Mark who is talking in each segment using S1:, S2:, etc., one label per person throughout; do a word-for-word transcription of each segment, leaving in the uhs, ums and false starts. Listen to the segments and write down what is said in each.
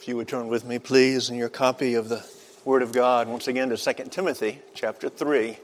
S1: If you would turn with me, please, in your copy of the Word of God, once again to Second Timothy chapter three.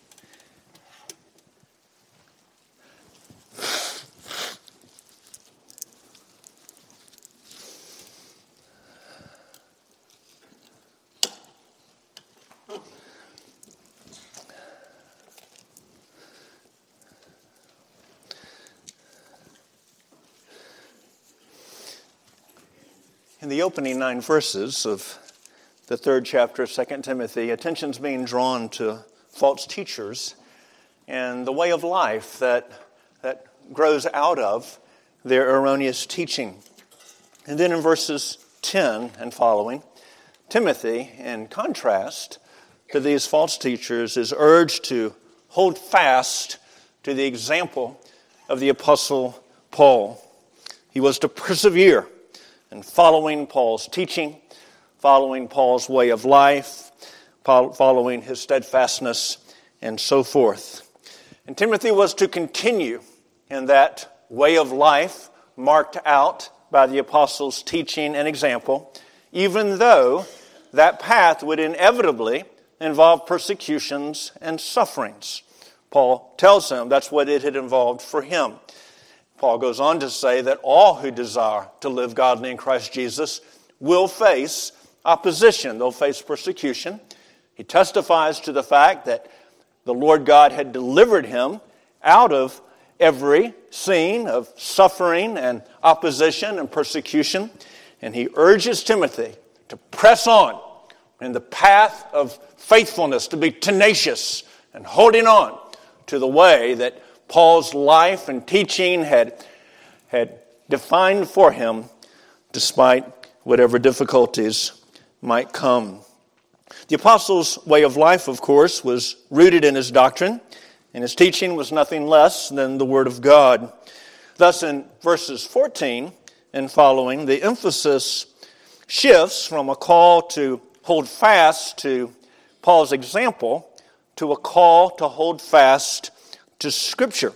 S1: In the opening nine verses of the third chapter of Second Timothy, attention's being drawn to false teachers and the way of life that, that grows out of their erroneous teaching. And then in verses ten and following, Timothy, in contrast to these false teachers, is urged to hold fast to the example of the Apostle Paul. He was to persevere and following Paul's teaching, following Paul's way of life, following his steadfastness, and so forth. And Timothy was to continue in that way of life marked out by the apostles' teaching and example, even though that path would inevitably involve persecutions and sufferings. Paul tells him that's what it had involved for him. Paul goes on to say that all who desire to live godly in Christ Jesus will face opposition. They'll face persecution. He testifies to the fact that the Lord God had delivered him out of every scene of suffering and opposition and persecution. And he urges Timothy to press on in the path of faithfulness, to be tenacious and holding on to the way that Paul's life and teaching had, had defined for him, despite whatever difficulties might come. The apostle's way of life, of course, was rooted in his doctrine, and his teaching was nothing less than the Word of God. Thus, in verses fourteen and following, the emphasis shifts from a call to hold fast to Paul's example to a call to hold fast to Scripture.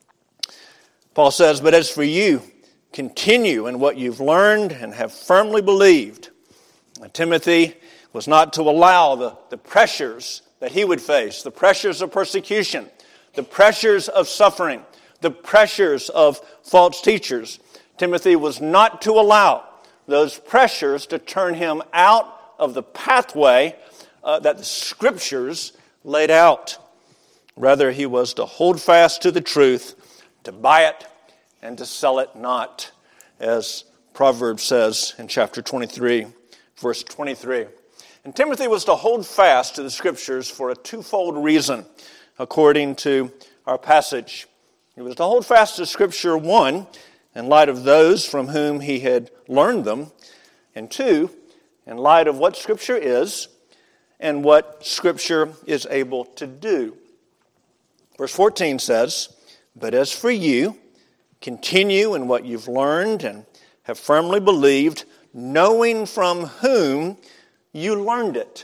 S1: Paul says, "But as for you, continue in what you've learned and have firmly believed." And Timothy was not to allow the, the pressures that he would face, the pressures of persecution, the pressures of suffering, the pressures of false teachers. Timothy was not to allow those pressures to turn him out of the pathway uh, that the Scriptures laid out. Rather, he was to hold fast to the truth, to buy it, and to sell it not, as Proverbs says in chapter twenty-three, verse twenty-three. And Timothy was to hold fast to the Scriptures for a twofold reason, according to our passage. He was to hold fast to Scripture, one, in light of those from whom he had learned them, and two, in light of what Scripture is and what Scripture is able to do. Verse fourteen says, "But as for you, continue in what you've learned and have firmly believed, knowing from whom you learned it."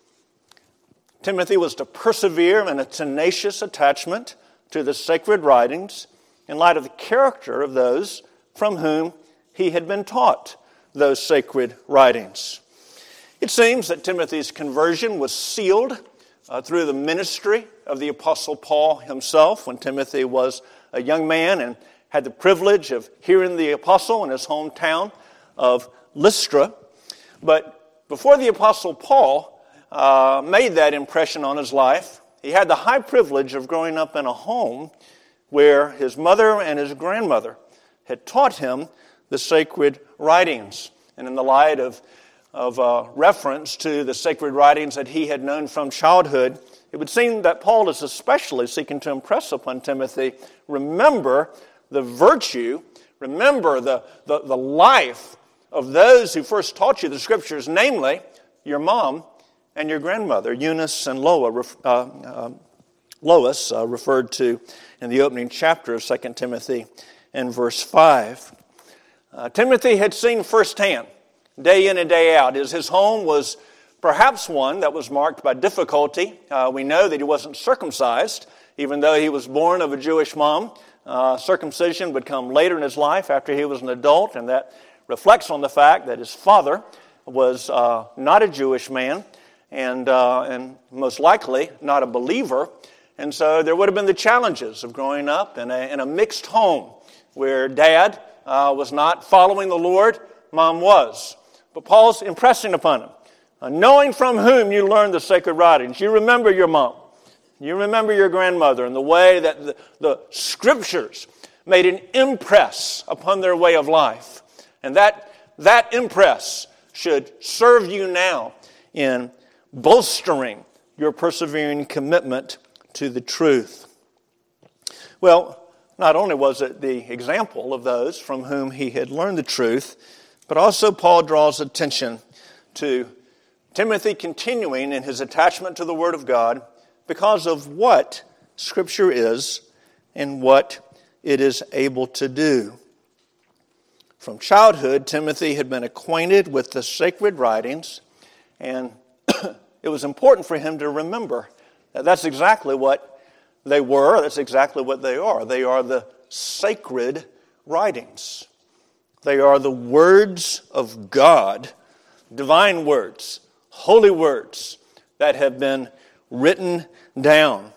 S1: Timothy was to persevere in a tenacious attachment to the sacred writings in light of the character of those from whom he had been taught those sacred writings. It seems that Timothy's conversion was sealed uh, through the ministry of the Apostle Paul himself when Timothy was a young man and had the privilege of hearing the apostle in his hometown of Lystra. But before the Apostle Paul uh, made that impression on his life, he had the high privilege of growing up in a home where his mother and his grandmother had taught him the sacred writings. And in the light of, of uh, reference to the sacred writings that he had known from childhood, it would seem that Paul is especially seeking to impress upon Timothy, remember the virtue, remember the, the, the life of those who first taught you the Scriptures, namely your mom and your grandmother, Eunice and Loa, uh, uh, Lois, uh, referred to in the opening chapter of Second Timothy in verse five. Uh, Timothy had seen firsthand, day in and day out, as his home was perhaps one that was marked by difficulty. Uh, we know that he wasn't circumcised, even though he was born of a Jewish mom. Uh, circumcision would come later in his life after he was an adult, and that reflects on the fact that his father was uh, not a Jewish man, and uh, and most likely not a believer. And so there would have been the challenges of growing up in a, in a mixed home where dad uh, was not following the Lord, mom was. But Paul's impressing upon him, uh, knowing from whom you learned the sacred writings. You remember your mom. You remember your grandmother and the way that the, the Scriptures made an impress upon their way of life. And that, that impress should serve you now in bolstering your persevering commitment to the truth. Well, not only was it the example of those from whom he had learned the truth, but also Paul draws attention to Timothy continuing in his attachment to the Word of God because of what Scripture is and what it is able to do. From childhood, Timothy had been acquainted with the sacred writings, and it was important for him to remember that that's exactly what they were, that's exactly what they are. They are the sacred writings. They are the words of God, divine words, holy words that have been written down.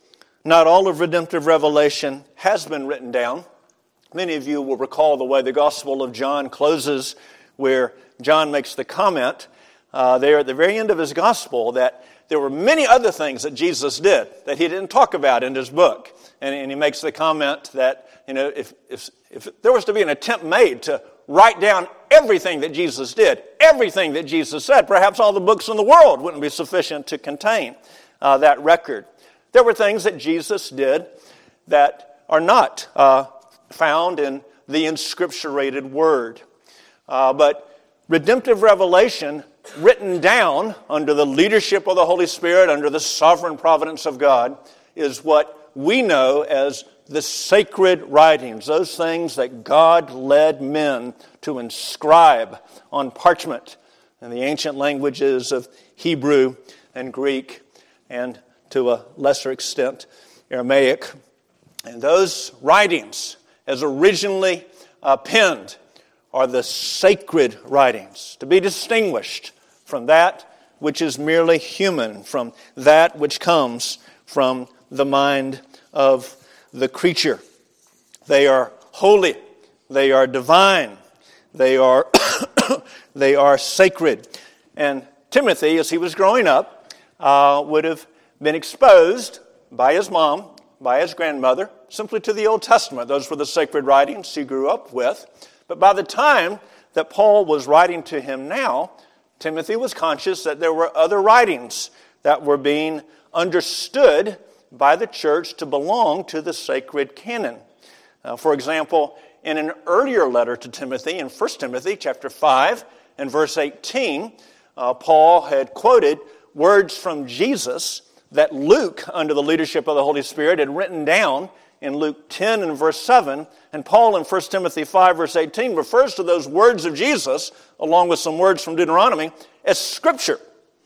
S1: Not all of redemptive revelation has been written down. Many of you will recall the way the Gospel of John closes, where John makes the comment uh, there at the very end of his Gospel that there were many other things that Jesus did that he didn't talk about in his book. And, and he makes the comment that, you know, if, if, if there was to be an attempt made to write down everything that Jesus did, everything that Jesus said, perhaps all the books in the world wouldn't be sufficient to contain uh, that record. There were things that Jesus did that are not uh, found in the inscripturated Word. Uh, but redemptive revelation written down under the leadership of the Holy Spirit, under the sovereign providence of God, is what we know as the sacred writings, those things that God led men to inscribe on parchment in the ancient languages of Hebrew and Greek, and to a lesser extent, Aramaic. And those writings, as originally uh, penned, are the sacred writings, to be distinguished from that which is merely human, from that which comes from the mind of the creature. They are holy, they are divine, they are they are sacred. And Timothy, as he was growing up, uh, would have been exposed by his mom, by his grandmother, simply to the Old Testament. Those were the sacred writings he grew up with. But by the time that Paul was writing to him now, Timothy was conscious that there were other writings that were being understood by the church to belong to the sacred canon. Uh, for example, in an earlier letter to Timothy, in First Timothy chapter five and verse eighteen, uh, Paul had quoted words from Jesus that Luke, under the leadership of the Holy Spirit, had written down in Luke ten and verse seven. And Paul in First Timothy five verse eighteen refers to those words of Jesus, along with some words from Deuteronomy, as Scripture.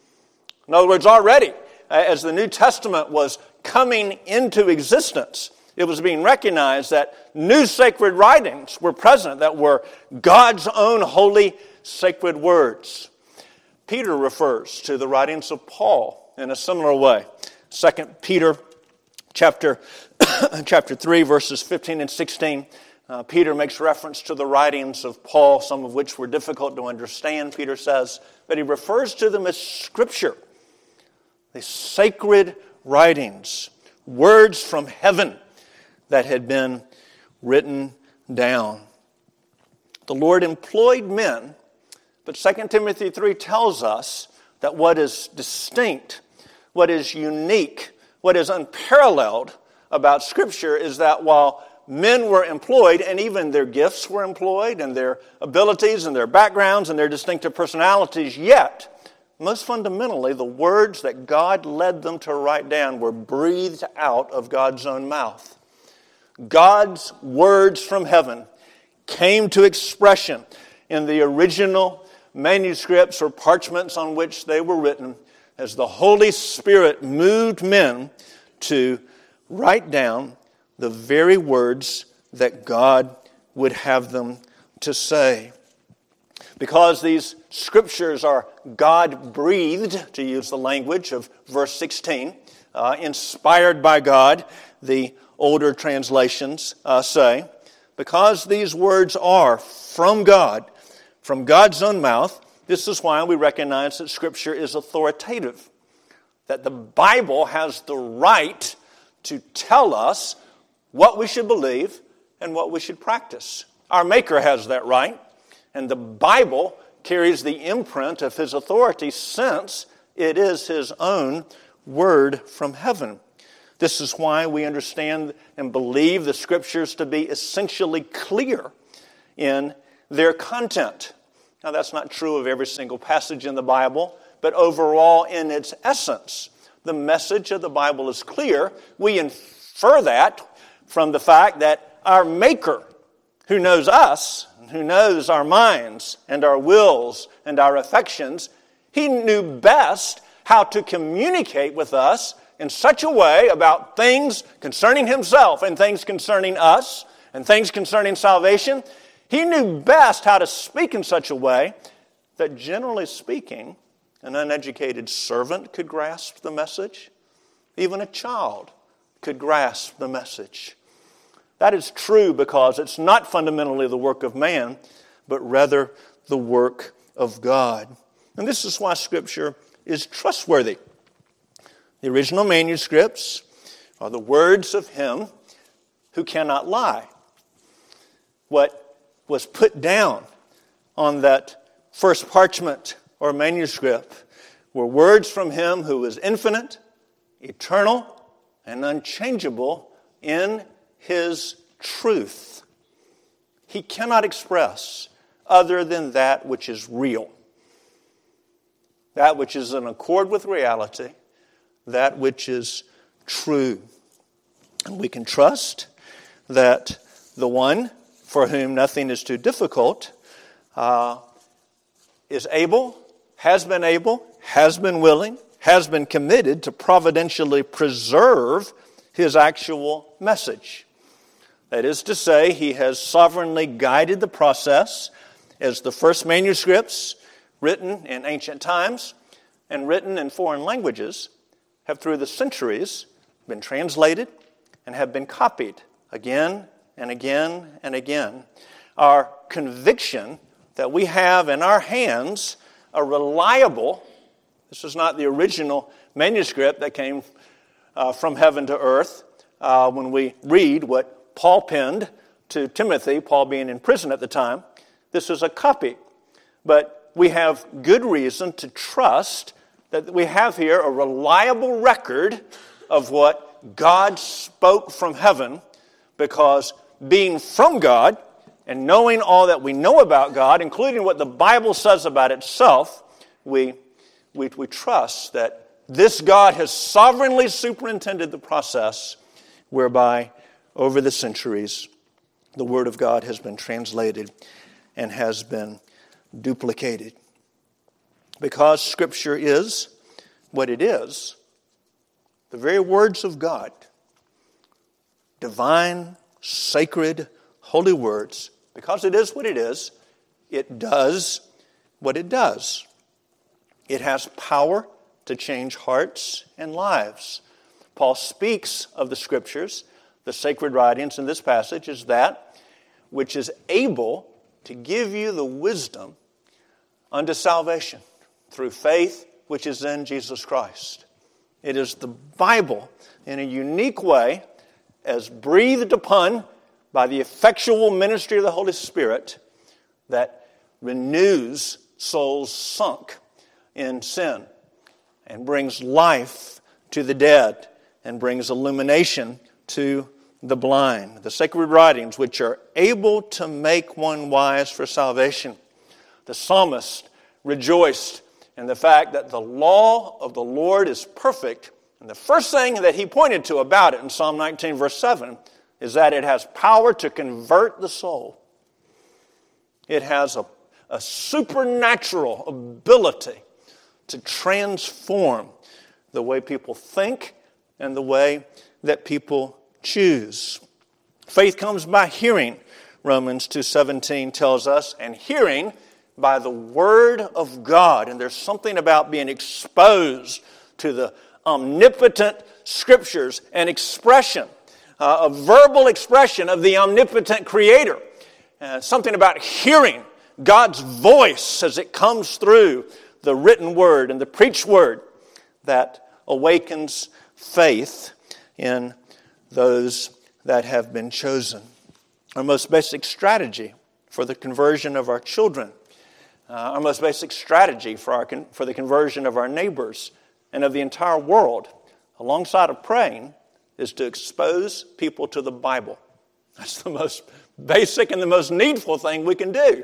S1: In other words, already, as the New Testament was coming into existence, it was being recognized that new sacred writings were present that were God's own holy sacred words. Peter refers to the writings of Paul in a similar way. Second Peter chapter, chapter three, verses fifteen and sixteen, uh, Peter makes reference to the writings of Paul, some of which were difficult to understand, Peter says, but he refers to them as Scripture, the sacred writings, words from heaven that had been written down. The Lord employed men, but Second Timothy three tells us that what is distinct, what is unique, what is unparalleled about Scripture is that while men were employed, and even their gifts were employed, and their abilities and their backgrounds and their distinctive personalities, yet, most fundamentally, the words that God led them to write down were breathed out of God's own mouth. God's words from heaven came to expression in the original manuscripts or parchments on which they were written as the Holy Spirit moved men to write down the very words that God would have them to say. Because these scriptures are God-breathed, to use the language of verse sixteen, uh, inspired by God, the older translations uh, say, because these words are from God, from God's own mouth, this is why we recognize that Scripture is authoritative, that the Bible has the right to tell us what we should believe and what we should practice. Our Maker has that right, and the Bible carries the imprint of His authority since it is His own word from heaven. This is why we understand and believe the Scriptures to be essentially clear in their content. Now, that's not true of every single passage in the Bible, but overall in its essence, the message of the Bible is clear. We infer that from the fact that our Maker, who knows us, who knows our minds and our wills and our affections, He knew best how to communicate with us in such a way about things concerning Himself and things concerning us and things concerning salvation. He knew best how to speak in such a way that, generally speaking, an uneducated servant could grasp the message. Even a child could grasp the message. That is true because it's not fundamentally the work of man, but rather the work of God. And this is why Scripture is trustworthy. The original manuscripts are the words of Him who cannot lie. What was put down on that first parchment or manuscript were words from Him who is infinite, eternal, and unchangeable in His truth. He cannot express other than that which is real, that which is in accord with reality, that which is true. And we can trust that the one for whom nothing is too difficult uh, is able, has been able, has been willing, has been committed to providentially preserve His actual message. That is to say, He has sovereignly guided the process as the first manuscripts written in ancient times and written in foreign languages have through the centuries been translated and have been copied again and again and again. Our conviction that we have in our hands a reliable, this is not the original manuscript that came uh, from heaven to earth, uh, when we read what Paul penned to Timothy, Paul being in prison at the time, this is a copy. But we have good reason to trust that we have here a reliable record of what God spoke from heaven, because being from God and knowing all that we know about God, including what the Bible says about itself, we, we, we trust that this God has sovereignly superintended the process whereby over the centuries the Word of God has been translated and has been duplicated. Because Scripture is what it is, the very words of God, divine, sacred, holy words, because it is what it is, it does what it does. It has power to change hearts and lives. Paul speaks of the Scriptures, the sacred writings in this passage, as that which is able to give you the wisdom unto salvation through faith which is in Jesus Christ. It is the Bible in a unique way, as breathed upon by the effectual ministry of the Holy Spirit, that renews souls sunk in sin and brings life to the dead and brings illumination to the blind. The sacred writings which are able to make one wise for salvation. The psalmist rejoiced in the fact that the law of the Lord is perfect. And the first thing that he pointed to about it in Psalm nineteen, verse seven, is that it has power to convert the soul. It has a, a supernatural ability to transform the way people think and the way that people choose. Faith comes by hearing, Romans two seventeen tells us, and hearing by the Word of God. And there's something about being exposed to the omnipotent Scriptures and expression, uh, a verbal expression of the omnipotent Creator. Uh, something about hearing God's voice as it comes through the written Word and the preached Word that awakens faith in those that have been chosen. Our most basic strategy for the conversion of our children, uh, our most basic strategy for, our con- for the conversion of our neighbors and of the entire world, alongside of praying, is to expose people to the Bible. That's the most basic and the most needful thing we can do.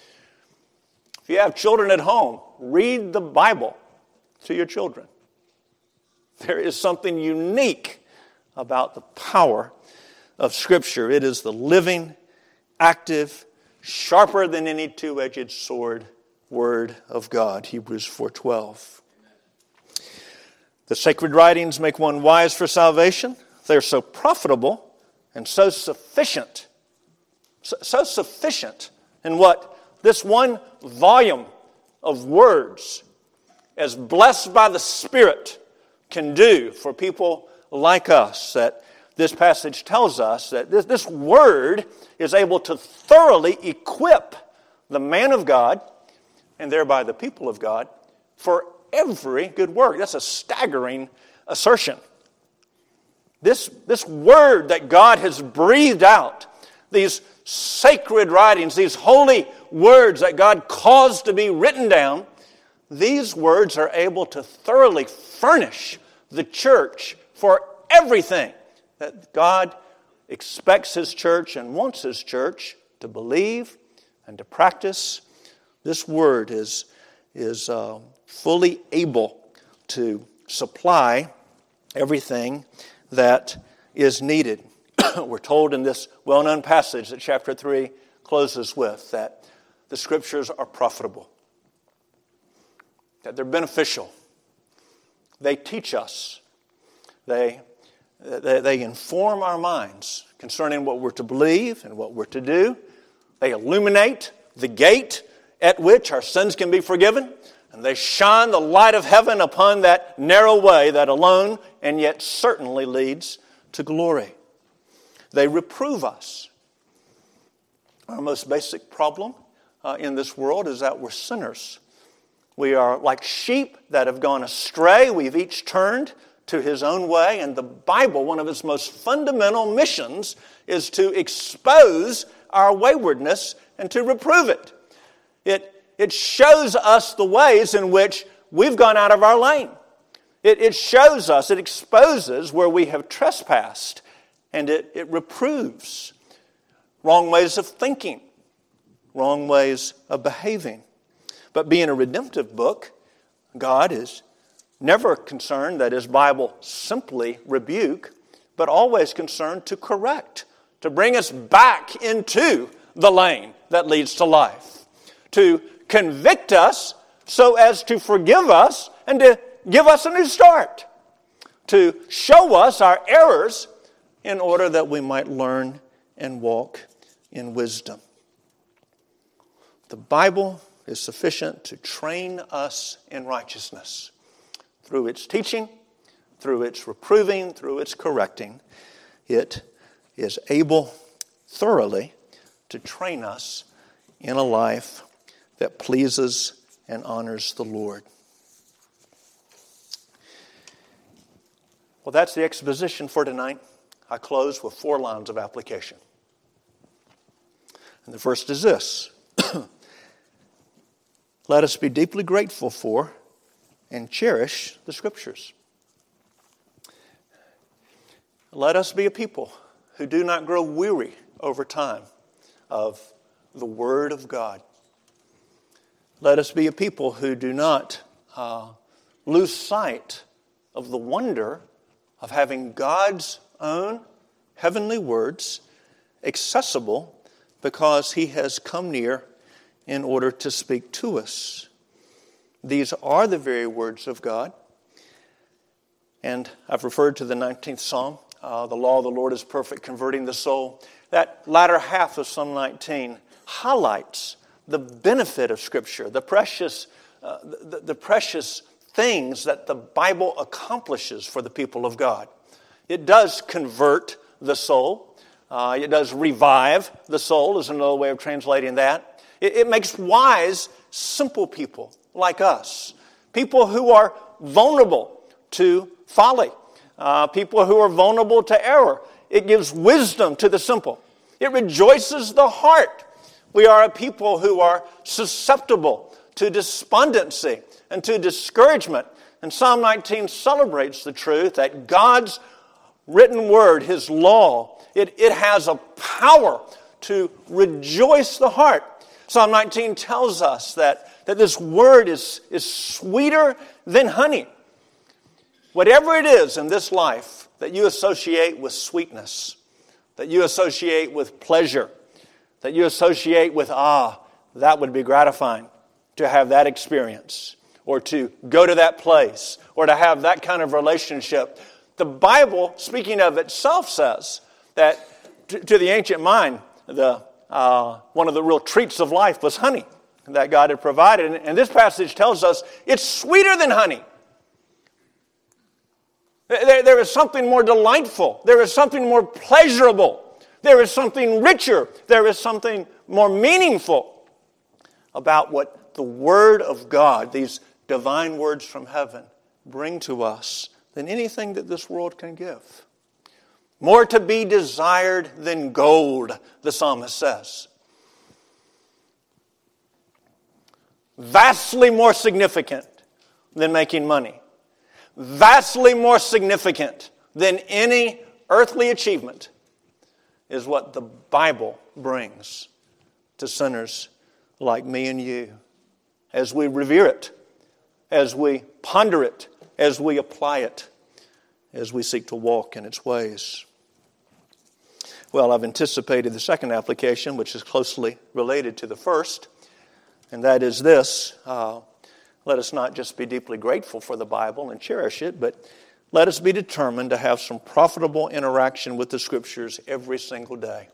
S1: If you have children at home, read the Bible to your children. There is something unique about the power of Scripture. It is the living, active, sharper than any two-edged sword Word of God. Hebrews four twelve. The sacred writings make one wise for salvation. They're so profitable and so sufficient. So, so sufficient in what this one volume of words, as blessed by the Spirit, can do for people like us, that this passage tells us that this, this word is able to thoroughly equip the man of God, and thereby the people of God, for every good work. That's a staggering assertion. This, this word that God has breathed out, these sacred writings, these holy words that God caused to be written down, these words are able to thoroughly furnish the church for everything that God expects His church and wants His church to believe and to practice. This word is, is uh, fully able to supply everything that is needed. We're told in this well-known passage that chapter three closes with that the Scriptures are profitable, that they're beneficial. They teach us. They, they, they inform our minds concerning what we're to believe and what we're to do. They illuminate the gate at which our sins can be forgiven, and they shine the light of heaven upon that narrow way that alone and yet certainly leads to glory. They reprove us. Our most basic problem uh, in this world is that we're sinners. We are like sheep that have gone astray. We've each turned to his own way. And the Bible, one of its most fundamental missions, is to expose our waywardness and to reprove it. It, it shows us the ways in which we've gone out of our lane. It, it shows us, it exposes where we have trespassed. And it, it reproves wrong ways of thinking, wrong ways of behaving. But being a redemptive book, God is never concerned that His Bible simply rebuke, but always concerned to correct, to bring us back into the lane that leads to life, to convict us so as to forgive us and to give us a new start, to show us our errors in order that we might learn and walk in wisdom. The Bible is sufficient to train us in righteousness through its teaching, through its reproving, through its correcting. It is able thoroughly to train us in a life that pleases and honors the Lord. Well, that's the exposition for tonight. I close with four lines of application. And the first is this. Let us be deeply grateful for and cherish the Scriptures. Let us be a people who do not grow weary over time of the Word of God. Let us be a people who do not uh, lose sight of the wonder of having God's own heavenly words accessible because He has come near in order to speak to us. These are the very words of God. And I've referred to the nineteenth Psalm. Uh, the law of the Lord is perfect, converting the soul. That latter half of Psalm nineteen highlights the benefit of Scripture, the precious, uh, the, the precious things that the Bible accomplishes for the people of God. It does convert the soul. Uh, it does revive the soul, is another way of translating that. It, it makes wise, simple people like us. People who are vulnerable to folly. Uh, people who are vulnerable to error. It gives wisdom to the simple. It rejoices the heart. We are a people who are susceptible to despondency and to discouragement. And Psalm nineteen celebrates the truth that God's written word, His law, it, it has a power to rejoice the heart. Psalm nineteen tells us that, that this word is, is sweeter than honey. Whatever it is in this life that you associate with sweetness, that you associate with pleasure, that you associate with, ah, that would be gratifying to have that experience, or to go to that place, or to have that kind of relationship. The Bible, speaking of itself, says that to, to the ancient mind, the uh, one of the real treats of life was honey that God had provided. And, and this passage tells us it's sweeter than honey. There, there is something more delightful. There is something more pleasurable. There is something richer. There is something more meaningful about what the Word of God, these divine words from heaven, bring to us than anything that this world can give. More to be desired than gold, the psalmist says. Vastly more significant than making money. Vastly more significant than any earthly achievement is what the Bible brings to sinners like me and you as we revere it, as we ponder it, as we apply it, as we seek to walk in its ways. Well, I've anticipated the second application, which is closely related to the first, and that is this. Uh, let us not just be deeply grateful for the Bible and cherish it, but let us be determined to have some profitable interaction with the Scriptures every single day.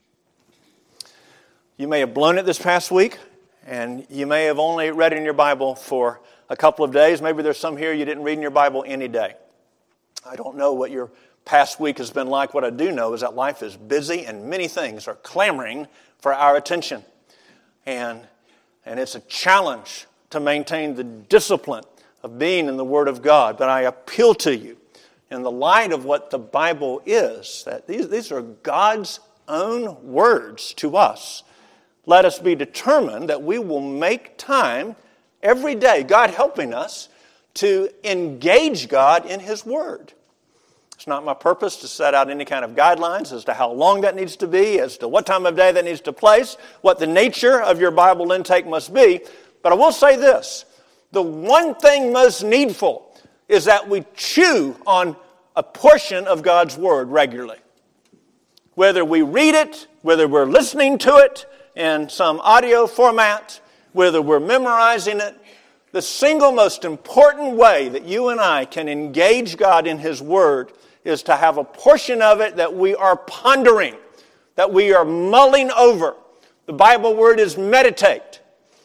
S1: You may have blown it this past week, and you may have only read in your Bible for a couple of days. Maybe there's some here you didn't read in your Bible any day. I don't know what your past week has been like. What I do know is that life is busy and many things are clamoring for our attention. And, and it's a challenge to maintain the discipline of being in the Word of God. But I appeal to you in the light of what the Bible is, that these, these are God's own words to us. Let us be determined that we will make time every day, God helping us, to engage God in His Word. It's not my purpose to set out any kind of guidelines as to how long that needs to be, as to what time of day that needs to place, what the nature of your Bible intake must be. But I will say this, the one thing most needful is that we chew on a portion of God's Word regularly. Whether we read it, whether we're listening to it in some audio format, whether we're memorizing it, the single most important way that you and I can engage God in His Word is to have a portion of it that we are pondering, that we are mulling over. The Bible word is meditate.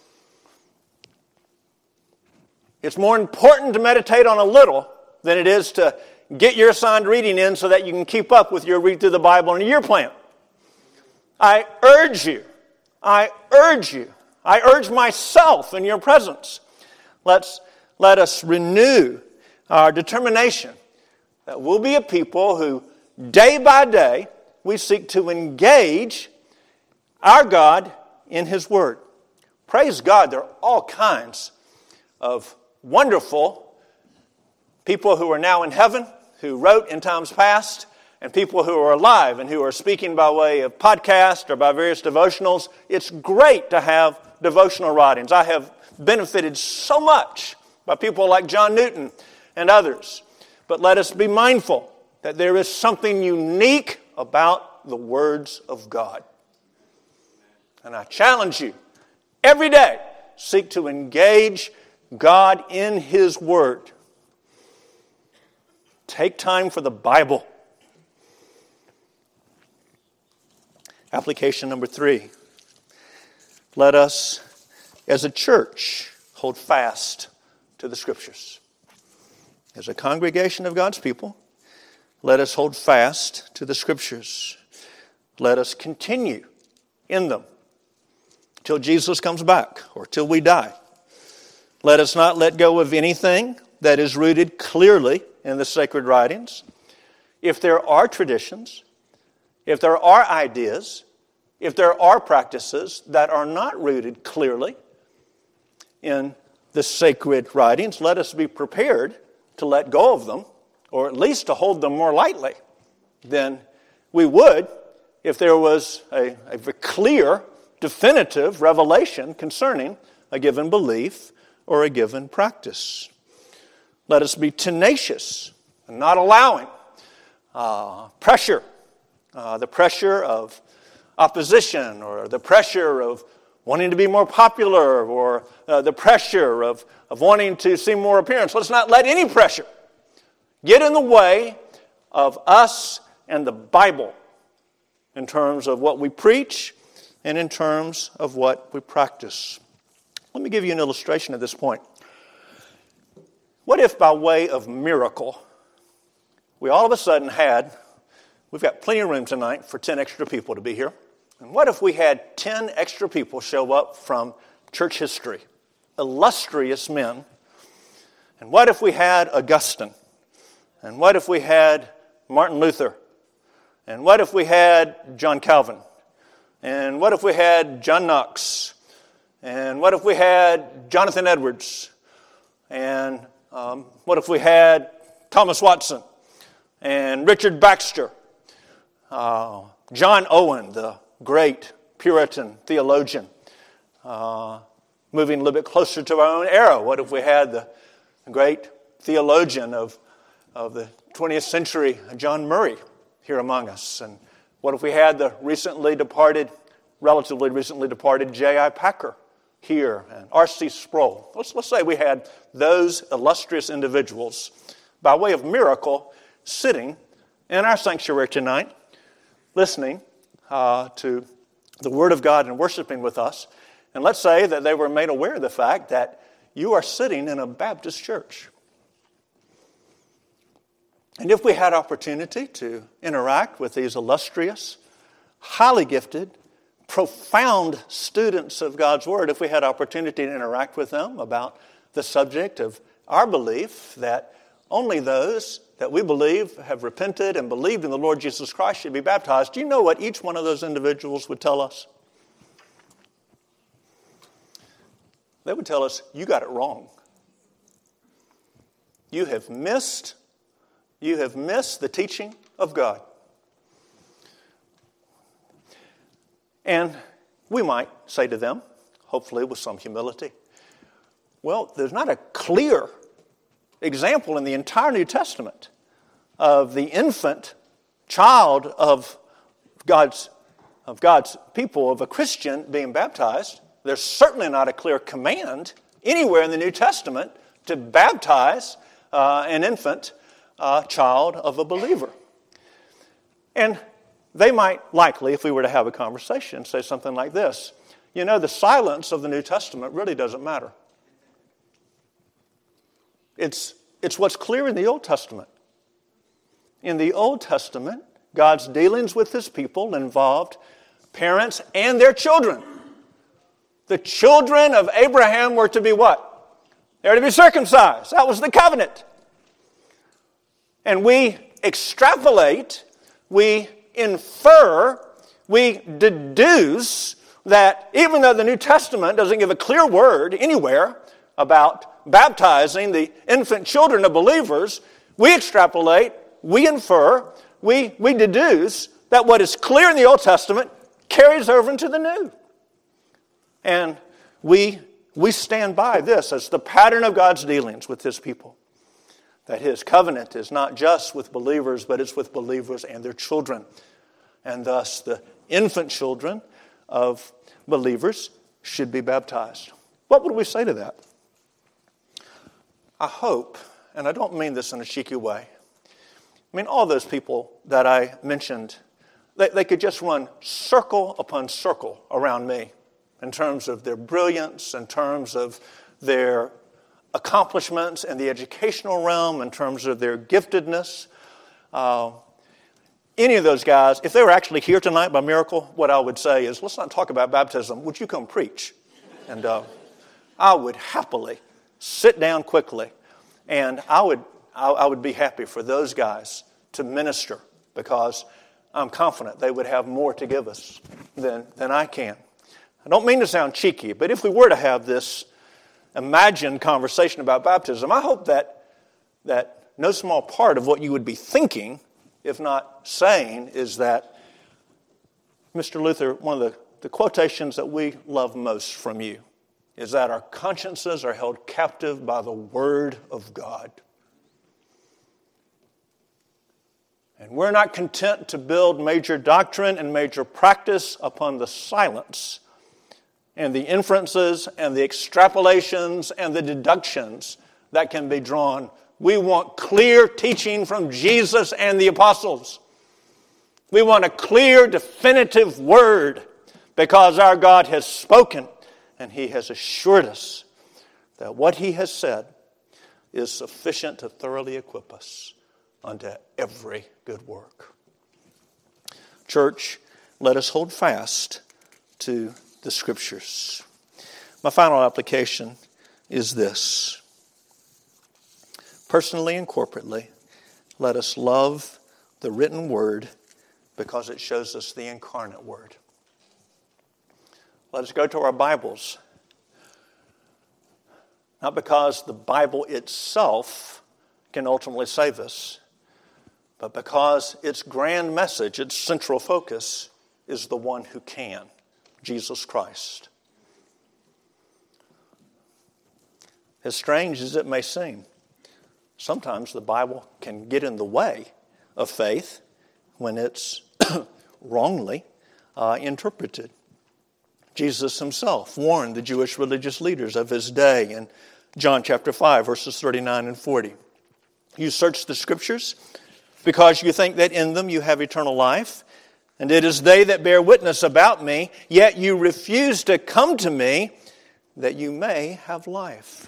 S1: It's more important to meditate on a little than it is to get your assigned reading in so that you can keep up with your read through the Bible in a year plan. I urge you, I urge you, I urge myself in your presence. Let's, let us renew our determination that we'll be a people who, day by day, we seek to engage our God in His Word. Praise God, there are all kinds of wonderful people who are now in heaven, who wrote in times past, and people who are alive and who are speaking by way of podcast or by various devotionals. It's great to have devotional writings. I have benefited so much by people like John Newton and others. But let us be mindful that there is something unique about the words of God. And I challenge you, every day, seek to engage God in His Word. Take time for the Bible. Application number three. let us, as a church, hold fast to the Scriptures. As a congregation of God's people, let us hold fast to the Scriptures. Let us continue in them till Jesus comes back or till we die. Let us not let go of anything that is rooted clearly in the sacred writings. If there are traditions, if there are ideas, if there are practices that are not rooted clearly in the sacred writings, let us be prepared to let go of them, or at least to hold them more lightly than we would if there was a, a clear, definitive revelation concerning a given belief or a given practice. Let us be tenacious and not allowing uh, pressure, uh, the pressure of opposition or the pressure of wanting to be more popular or uh, the pressure of, of wanting to see more appearance. Let's not let any pressure get in the way of us and the Bible in terms of what we preach and in terms of what we practice. Let me give you an illustration at this point. What if by way of miracle, we all of a sudden had, we've got plenty of room tonight for ten extra people to be here. And what if we had ten extra people show up from church history, illustrious men? And what if we had Augustine? And what if we had Martin Luther? And what if we had John Calvin? And what if we had John Knox? And what if we had Jonathan Edwards? And um, what if we had Thomas Watson? And Richard Baxter? Uh, John Owen, the great Puritan theologian, uh, moving a little bit closer to our own era. What if we had the great theologian of, of the twentieth century, John Murray, here among us? And what if we had the recently departed, relatively recently departed J I Packer here, and R C Sproul? Let's, let's say we had those illustrious individuals, by way of miracle, sitting in our sanctuary tonight, listening Uh, to the Word of God and worshiping with us. And let's say that they were made aware of the fact that you are sitting in a Baptist church. And if we had opportunity to interact with these illustrious, highly gifted, profound students of God's Word, if we had opportunity to interact with them about the subject of our belief that only those that we believe have repented and believed in the Lord Jesus Christ should be baptized, do you know what each one of those individuals would tell us? They would tell us, you got it wrong. You have missed, you have missed the teaching of God. And we might say to them, hopefully with some humility, well, there's not a clear example in the entire New Testament of the infant child of God's, of God's people, of a Christian being baptized. There's certainly not a clear command anywhere in the New Testament to baptize uh, an infant uh, child of a believer. And they might likely, if we were to have a conversation, say something like this: you know, the silence of the New Testament really doesn't matter. It's, it's what's clear in the Old Testament. In the Old Testament, God's dealings with His people involved parents and their children. The children of Abraham were to be what? They were to be circumcised. That was the covenant. And we extrapolate, we infer, we deduce that even though the New Testament doesn't give a clear word anywhere about baptizing the infant children of believers, we extrapolate, we infer, we, we deduce that what is clear in the Old Testament carries over into the New. And we, we stand by this as the pattern of God's dealings with His people. That His covenant is not just with believers, but it's with believers and their children. And thus the infant children of believers should be baptized. What would we say to that? I hope, and I don't mean this in a cheeky way, I mean all those people that I mentioned, they, they could just run circle upon circle around me in terms of their brilliance, in terms of their accomplishments in the educational realm, in terms of their giftedness. Uh, any of those guys, if they were actually here tonight by miracle, what I would say is, let's not talk about baptism. Would you come preach? And uh, I would happily sit down quickly, and I would I, I would be happy for those guys to minister, because I'm confident they would have more to give us than, than I can. I don't mean to sound cheeky, but if we were to have this imagined conversation about baptism, I hope that that no small part of what you would be thinking, if not saying, is that, Mister Luther, one of the, the quotations that we love most from you is that our consciences are held captive by the Word of God. And we're not content to build major doctrine and major practice upon the silence and the inferences and the extrapolations and the deductions that can be drawn. We want clear teaching from Jesus and the apostles. We want a clear, definitive word, because our God has spoken and He has assured us that what He has said is sufficient to thoroughly equip us unto every good work. Church, let us hold fast to the Scriptures. My final application is this. Personally and corporately, let us love the written Word because it shows us the incarnate Word. Let us go to our Bibles, not because the Bible itself can ultimately save us, but because its grand message, its central focus, is the one who can, Jesus Christ. As strange as it may seem, sometimes the Bible can get in the way of faith when it's wrongly uh, interpreted. Jesus himself warned the Jewish religious leaders of his day in John chapter five, verses thirty-nine and forty. You search the Scriptures because you think that in them you have eternal life, and it is they that bear witness about me, yet you refuse to come to me that you may have life.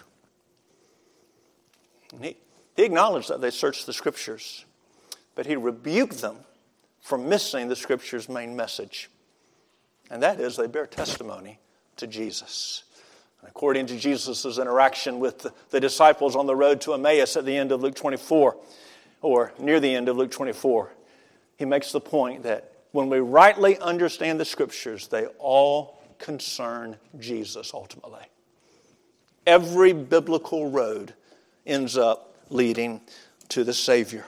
S1: And he, he acknowledged that they searched the Scriptures, but he rebuked them for missing the Scripture's main message. And that is, they bear testimony to Jesus. And according to Jesus' interaction with the, the disciples on the road to Emmaus at the end of Luke twenty-four, or near the end of Luke twenty-four, he makes the point that when we rightly understand the Scriptures, they all concern Jesus ultimately. Every biblical road ends up leading to the Savior.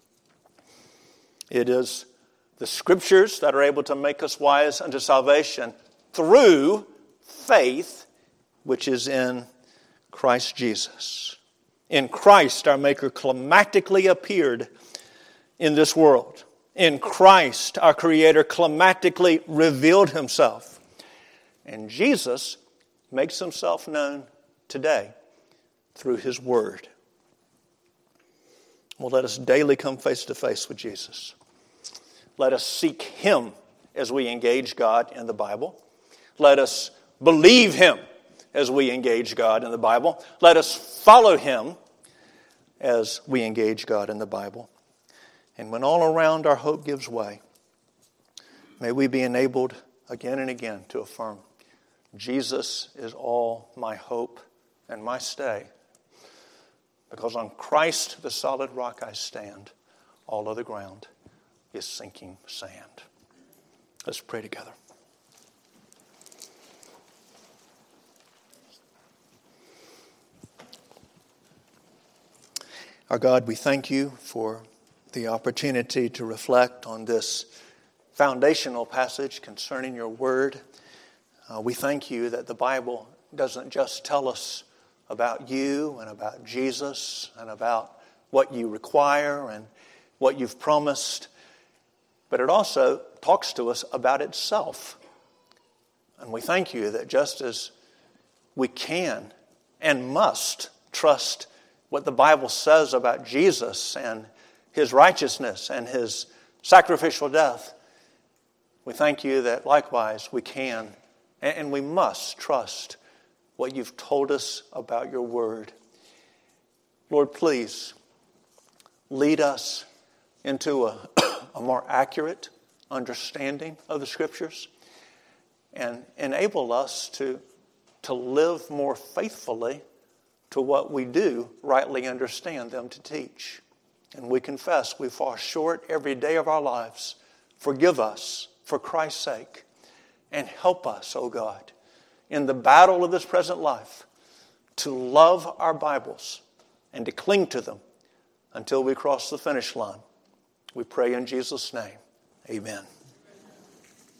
S1: It is the Scriptures that are able to make us wise unto salvation through faith, which is in Christ Jesus. In Christ, our Maker climactically appeared in this world. In Christ, our Creator climactically revealed Himself. And Jesus makes Himself known today through His Word. Well, let us daily come face to face with Jesus. Let us seek Him as we engage God in the Bible. Let us believe Him as we engage God in the Bible. Let us follow Him as we engage God in the Bible. And when all around our hope gives way, may we be enabled again and again to affirm, Jesus is all my hope and my stay. Because on Christ, the solid rock, I stand. All other ground is sinking sand. Let's pray together. Our God, we thank you for the opportunity to reflect on this foundational passage concerning your word. Uh, we thank you that the Bible doesn't just tell us about you and about Jesus and about what you require and what you've promised, but it also talks to us about itself. And we thank you that just as we can and must trust what the Bible says about Jesus and His righteousness and His sacrificial death, we thank you that likewise we can And we must trust what you've told us about your word. Lord, please lead us into a, a more accurate understanding of the Scriptures and enable us to, to live more faithfully to what we do rightly understand them to teach. And we confess we fall short every day of our lives. Forgive us for Christ's sake. And help us, O God, in the battle of this present life to love our Bibles and to cling to them until we cross the finish line. We pray in Jesus' name. Amen.